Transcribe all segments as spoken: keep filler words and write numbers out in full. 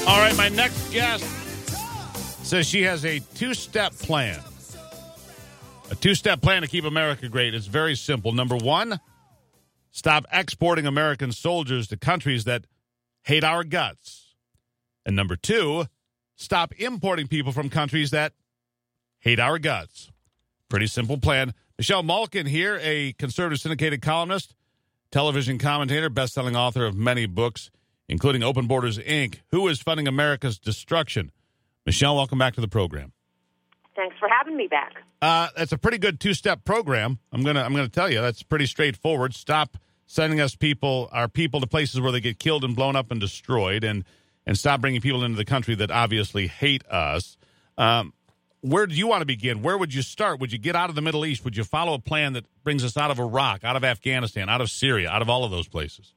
All right, my next guest says she has a two-step plan. A two-step plan to keep America great. It's very simple. Number one, stop exporting American soldiers to countries that hate our guts. And number two, stop importing people from countries that hate our guts. Pretty simple plan. Michelle Malkin here, a conservative syndicated columnist, television commentator, best-selling author of many books, including Open Borders, Incorporated, Who is Funding America's Destruction? Michelle, welcome back to the program. Thanks for having me back. Uh, that's a pretty good two-step program. I'm gonna I'm gonna tell you that's pretty straightforward. Stop sending us people, our people, to places where they get killed and blown up and destroyed, and and stop bringing people into the country that obviously hate us. Um, where do you want to begin? Where would you start? Would you get out of the Middle East? Would you follow a plan that brings us out of Iraq, out of Afghanistan, out of Syria, out of all of those places?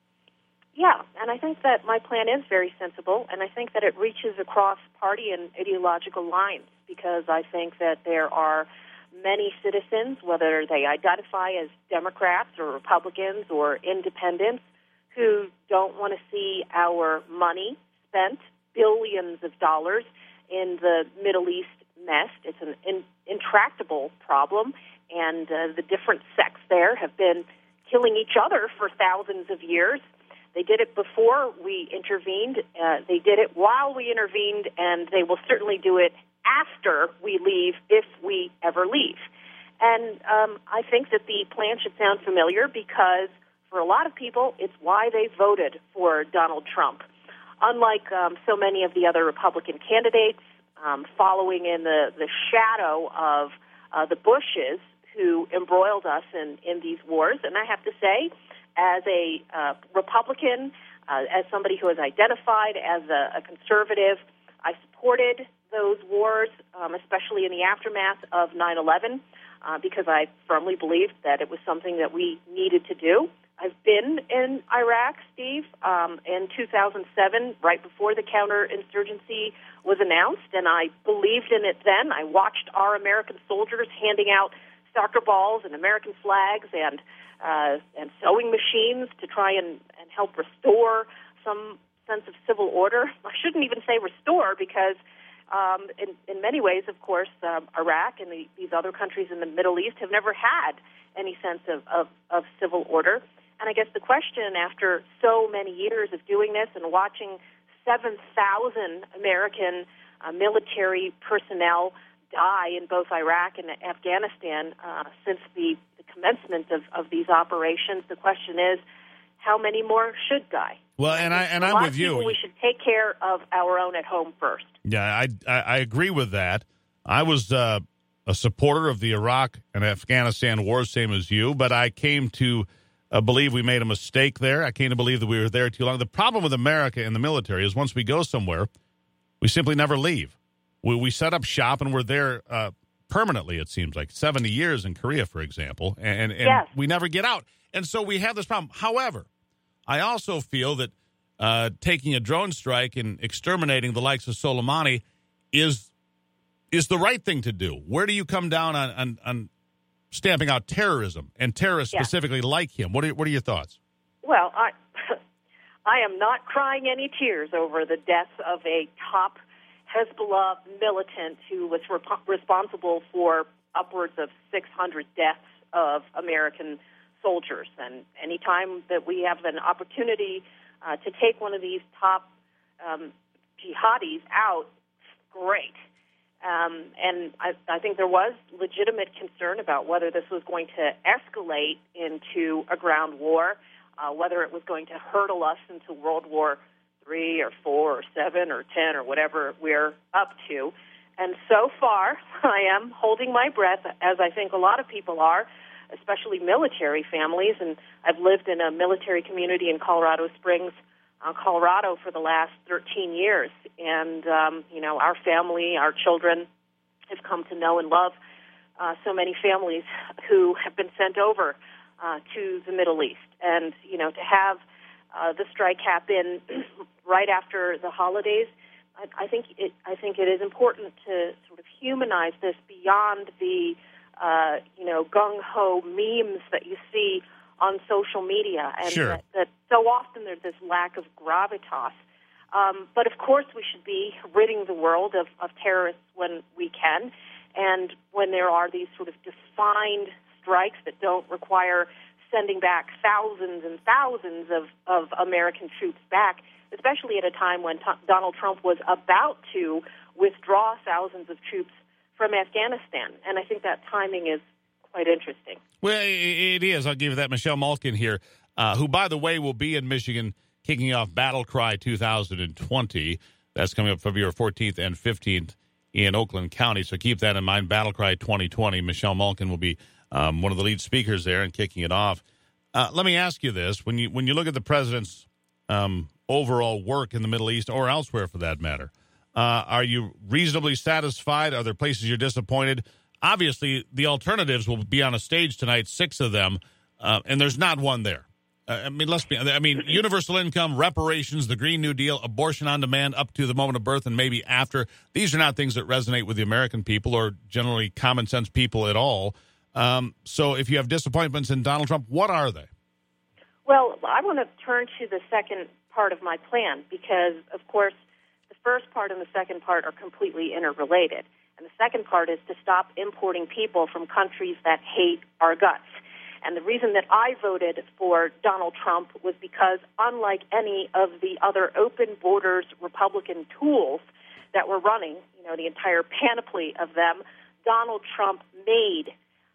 Yeah, and I think that my plan is very sensible, and I think that it reaches across party and ideological lines, because I think that there are many citizens, whether they identify as Democrats or Republicans or independents, who don't want to see our money spent, billions of dollars, in the Middle East mess. It's an in, intractable problem, and uh, the different sects there have been killing each other for thousands of years. They did it before we intervened. Uh, they did it while we intervened, and they will certainly do it after we leave, if we ever leave. And um, I think that the plan should sound familiar because, for a lot of people, it's why they voted for Donald Trump. Unlike um, so many of the other Republican candidates, um, following in the, the shadow of uh, the Bushes, who embroiled us in, in these wars, and I have to say, as a uh, Republican, uh, as somebody who has identified as a, a conservative, I supported those wars, um, especially in the aftermath of nine eleven, uh, because I firmly believed that it was something that we needed to do. I've been in Iraq, Steve, um, in two thousand seven, right before the counterinsurgency was announced, and I believed in it then. I watched our American soldiers handing out soccer balls and American flags and Uh, and sewing machines to try and, and help restore some sense of civil order. I shouldn't even say restore because um, in, in many ways, of course, um, Iraq and the, these other countries in the Middle East have never had any sense of, of, of civil order. And I guess the question, after so many years of doing this and watching seven thousand American uh, military personnel die in both Iraq and Afghanistan uh, since the commencement of, of these operations, the question is, how many more should die? Well, and I and I'm with you. We should take care of our own at home first. Yeah, I I, I agree with that. I was uh, a supporter of the Iraq and Afghanistan wars, same as you, but I came to uh, believe we made a mistake there. I came to believe that we were there too long. The problem with America and the military is once we go somewhere, we simply never leave. We we set up shop and we're there Uh, permanently, it seems like seventy years in Korea, for example, and, and yes. we never get out. And so we have this problem. However, I also feel that uh, taking a drone strike and exterminating the likes of Soleimani is is the right thing to do. Where do you come down on, on, on stamping out terrorism and terrorists yes. specifically like him? What are, what are your thoughts? Well, I, I am not crying any tears over the death of a top Hezbollah militant who was rep- responsible for upwards of six hundred deaths of American soldiers. And any time that we have an opportunity uh, to take one of these top um, jihadis out, great. Um, and I, I think there was legitimate concern about whether this was going to escalate into a ground war, uh, whether it was going to hurtle us into World War three or four or seven or ten or whatever we're up to. And so far, I am holding my breath, as I think a lot of people are, especially military families. And I've lived in a military community in Colorado Springs, uh, Colorado for the last thirteen years. And, um, you know, our family, our children have come to know and love uh, so many families who have been sent over uh, to the Middle East. And, you know, to have Uh, the strike happened right after the holidays. I, I think it. I think it is important to sort of humanize this beyond the, uh, you know, gung ho memes that you see on social media, and sure. that, that so often there's this lack of gravitas. Um, but, of course, we should be ridding the world of, of terrorists when we can. And when there are these sort of defined strikes that don't require sending back thousands and thousands of, of American troops back, especially at a time when t- Donald Trump was about to withdraw thousands of troops from Afghanistan. And I think that timing is quite interesting. Well, it is. I'll give you that. Michelle Malkin here, uh, who, by the way, will be in Michigan kicking off Battle Cry two thousand twenty. That's coming up February fourteenth and fifteenth in Oakland County. So keep that in mind. Battle Cry twenty twenty. Michelle Malkin will be um, one of the lead speakers there and kicking it off. Uh, let me ask you this. When you when you look at the president's um, overall work in the Middle East or elsewhere for that matter, uh, are you reasonably satisfied? Are there places you're disappointed? Obviously, the alternatives will be on a stage tonight, six of them, uh, and there's not one there. Uh, I mean, let's be. I mean, universal income, reparations, the Green New Deal, abortion on demand up to the moment of birth and maybe after. These are not things that resonate with the American people or generally common sense people at all. Um, so if you have disappointments in Donald Trump, what are they? Well, I want to turn to the second part of my plan because, of course, the first part and the second part are completely interrelated. And the second part is to stop importing people from countries that hate our guts. And the reason that I voted for Donald Trump was because, unlike any of the other open borders Republican tools that were running, you know, the entire panoply of them, Donald Trump made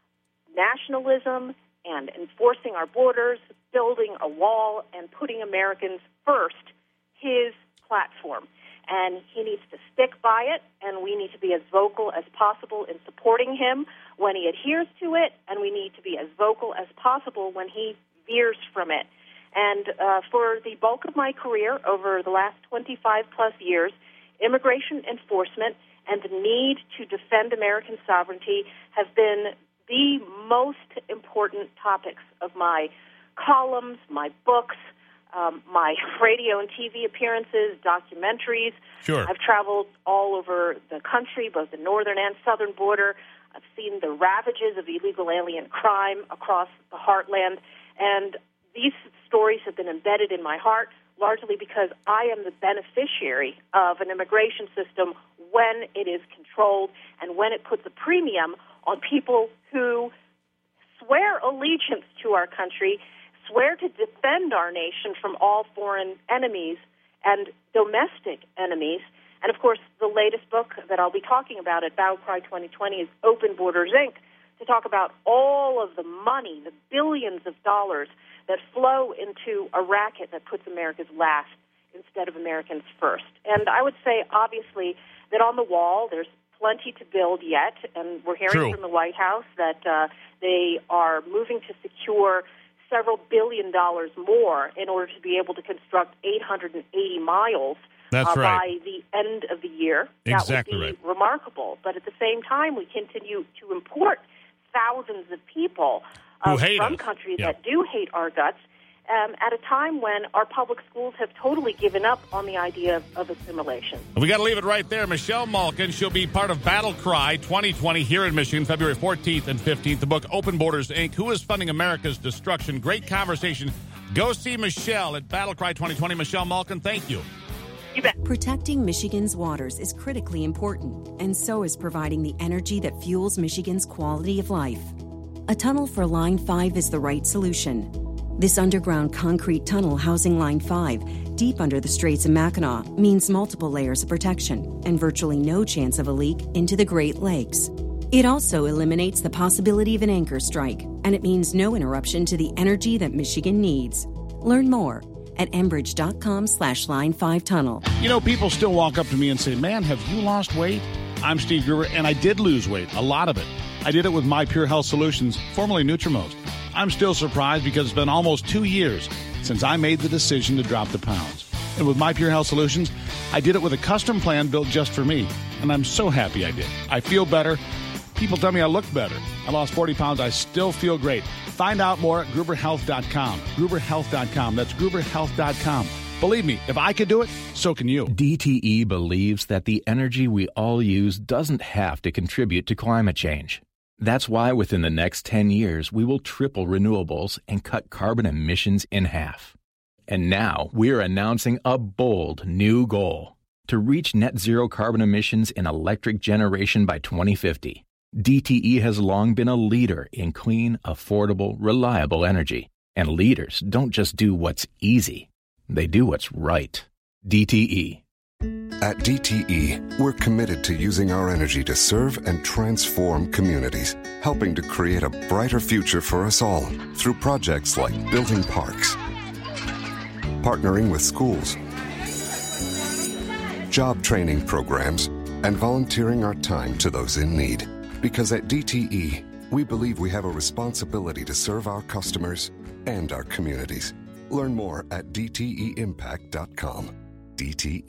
nationalism and enforcing our borders, building a wall, and putting Americans first his platform. And he needs to stick by it, and we need to be as vocal as possible in supporting him when he adheres to it, and we need to be as vocal as possible when he veers from it. And uh, for the bulk of my career, over the last twenty-five plus years, immigration enforcement and the need to defend American sovereignty have been the most important topics of my columns, my books, Um, my radio and T V appearances, documentaries. Sure. I've traveled all over the country, both the northern and southern border. I've seen the ravages of illegal alien crime across the heartland. And these stories have been embedded in my heart, largely because I am the beneficiary of an immigration system when it is controlled and when it puts a premium on people who swear allegiance to our country, swear to defend our nation from all foreign enemies and domestic enemies. And, of course, the latest book that I'll be talking about at Battle Cry twenty twenty is Open Borders, Incorporated, to talk about all of the money, the billions of dollars that flow into a racket that puts Americans last instead of Americans first. And I would say, obviously, that on the wall there's plenty to build yet, and we're hearing True. from the White House that uh, they are moving to secure several billion dollars more in order to be able to construct eight hundred eighty miles That's uh, right. by the end of the year. Exactly that would be right. remarkable. But at the same time, we continue to import thousands of people Who uh, hate from us. countries Yeah. that do hate our guts um, at a time when our public schools have totally given up on the idea of, of assimilation. We got to leave it right there. Michelle Malkin, she'll be part of Battle Cry twenty twenty here in Michigan, February fourteenth and fifteenth. The book Open Borders, Incorporated. Who is funding America's destruction? Great conversation. Go see Michelle at Battle Cry twenty twenty. Michelle Malkin, thank you. You bet. Protecting Michigan's waters is critically important, and so is providing the energy that fuels Michigan's quality of life. A tunnel for Line five is the right solution. This underground concrete tunnel housing Line five, deep under the Straits of Mackinac, means multiple layers of protection and virtually no chance of a leak into the Great Lakes. It also eliminates the possibility of an anchor strike, and it means no interruption to the energy that Michigan needs. Learn more at enbridge.com slash line five tunnel. You know, people still walk up to me and say, man, have you lost weight? I'm Steve Gruber, and I did lose weight, a lot of it. I did it with My Pure Health Solutions, formerly Nutrimost. I'm still surprised because it's been almost two years since I made the decision to drop the pounds. And with My Pure Health Solutions, I did it with a custom plan built just for me. And I'm so happy I did. I feel better. People tell me I look better. I lost forty pounds. I still feel great. Find out more at gruber health dot com. gruber health dot com. That's gruber health dot com. Believe me, if I could do it, so can you. D T E believes that the energy we all use doesn't have to contribute to climate change. That's why within the next ten years, we will triple renewables and cut carbon emissions in half. And now we're announcing a bold new goal to reach net zero carbon emissions in electric generation by twenty fifty. D T E has long been a leader in clean, affordable, reliable energy. And leaders don't just do what's easy. They do what's right. D T E. At D T E, we're committed to using our energy to serve and transform communities, helping to create a brighter future for us all through projects like building parks, partnering with schools, job training programs, and volunteering our time to those in need. Because at D T E, we believe we have a responsibility to serve our customers and our communities. Learn more at d t e impact dot com. D T